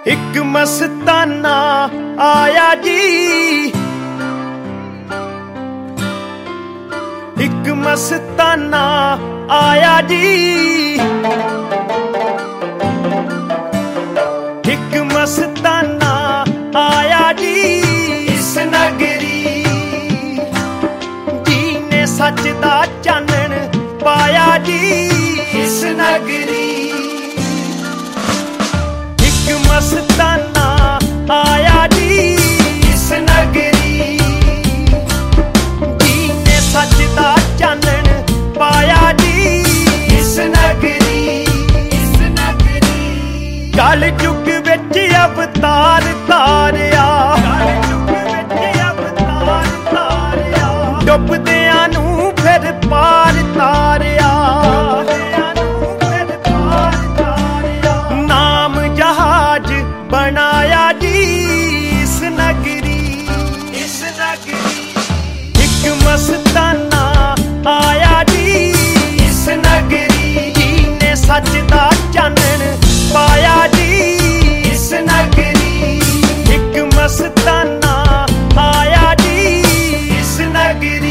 ਇੱਕ ਮਸਤਾਨਾ ਆਇਆ ਜੀ, ਇੱਕ ਮਸਤਾਨਾ ਆਇਆ ਜੀ, ਇੱਕ ਮਸਤਾਨਾ ਆਇਆ ਜੀ। ਇਸ ਨਗਰੀ ਜੀ ਨੇ ਸੱਚ ਦਾ ਚਾਨਣ ਪਾਇਆ ਜੀ। ਇਸ ਨਗਰੀ ਇੱਕ ਮਸਤਾਨਾ ਆਇਆ ਜੀ। ਇਸ ਨਗਰੀ ਜੀ ਨੇ ਸੱਚ ਦਾ ਚਾਨਣ ਪਾਇਆ ਜੀ। ਇਸ ਨਗਰੀ ਕਲ ਯੁੱਗ ਵਿੱਚ ਅਵਤਾਰ ਤਾਰਿਆ, ਡੁੱਬਦਿਆਂ ਨੂੰ ਫਿਰ ਪਾਰ ਤਾਰਿਆ। ਨਾਮ ਜਹਾਜ਼ ਬਣਾਇਆ ਜੀ। ਇਸ ਨਗਰੀ ਇੱਕ ਮਸਤਾਨਾ ਆਇਆ ਜੀ। ਇਸ ਨਗਰੀ ਜੀ ਨੇ ਸੱਚ ਦਾ ਚਾਨਣ ਪਾਇਆ ਜੀ। ਇਸ ਨਗਰੀ ਇੱਕ ਮਸਤਾਨਾ ਆਇਆ ਜੀ। ਇਸ ਨਗਰੀ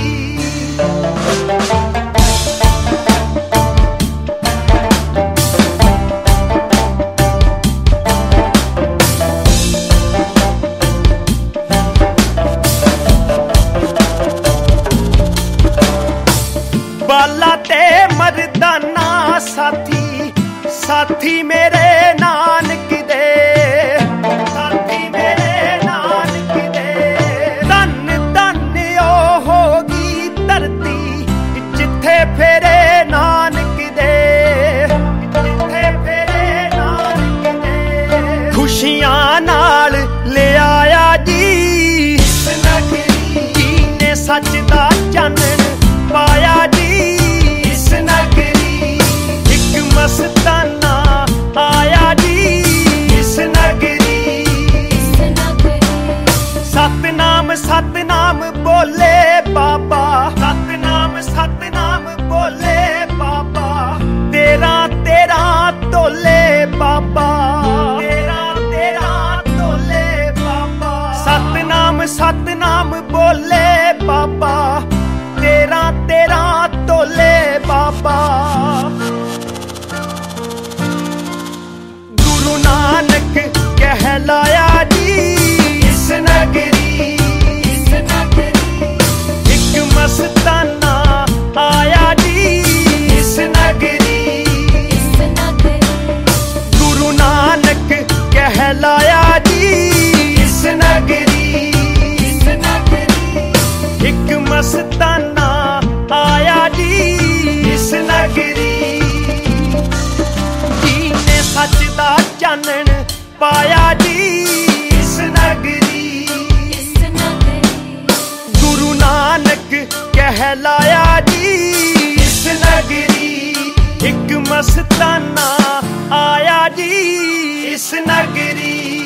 ਬਾਲਾ ਤੇ ਮਰਦਾਨਾ ਸਾਥੀ, ਸਾਥੀ ਮੇਰੇ ਨਾਨਕ ਦੇ, ਸਾਥੀ ਮੇਰੇ ਨਾਨਕ ਦੇ। ਧੰਨ ਧੰਨ ਓ ਹੋ ਗਈ ਧਰਤੀ ਜਿੱਥੇ ਫੇਰੇ ਨਾਨਕ ਦੇ, ਜਿੱਥੇ ਫੇਰੇ ਨਾਨਕ ਦੇ। ਖੁਸ਼ੀਆਂ ਨਾਲ ਲਿਆਇਆ ਜੀ। ਇਸ ਨਗਰੀ ਜੀ ਨੇ ਸੱਚ ਦਾ ਚਾਨਣ ਪਾਇਆ ਜੀ। ਇਸ ਨਗਰੀ ਇੱਕ ਮਸਤਾਨਾ ਆਇਆ ਜੀ। ਇਸ ਨਗਰੀ ਸਤਨਾਮ ਸਤਨਾਮ ਬੋਲੇ ਬਾਬਾ, ਸਤਨਾਮ ਸਤਨਾਮ ਬੋਲੇ ਬਾਬਾ। ਤੇਰਾ ਤੇਰਾ ਢੋਲੇ ਬਾਬਾ, ਤੇਰਾ ਤੇਰਾ ਢੋਲੇ ਬਾਬਾ। ਸਤਨਾਮ ਸਤਨਾਮ ਬੋਲੇ ਬਾਬਾ, ਤੇਰਾ ਤੇਰਾ ਢੋਲੇ ਬਾਬਾ। ਗੁਰੂ ਨਾਨਕ ਕਹਿਲਾਇਆ ਜੀ। ਇਸ ਨਗਰੀ ਇੱਕ ਮਸਤਾਨਾ ਆਇਆ ਜੀ। ਇਸ ਨਗਰੀ ਗੁਰੂ ਨਾਨਕ ਕਹਿਲਾਇਆ ਜੀ। ਇਸ ਨਗਰੀ ਇੱਕ ਮਸਤਾਨਾ ਆਇਆ ਜੀ। ਇਸ ਨਗਰੀ ਜੀ ਨੇ ਸੱਚ ਦਾ ਚਾਨਣ ਪਾਇਆ ਜੀ। ਇਸ ਨਗਰੀ ਗੁਰੂ ਨਾਨਕ ਕਹਿਲਾਇਆ ਜੀ। ਇਸ ਨਗਰੀ ਇੱਕ ਮਸਤਾਨਾ ਆਇਆ ਜੀ। ਇਸ ਨਗਰੀ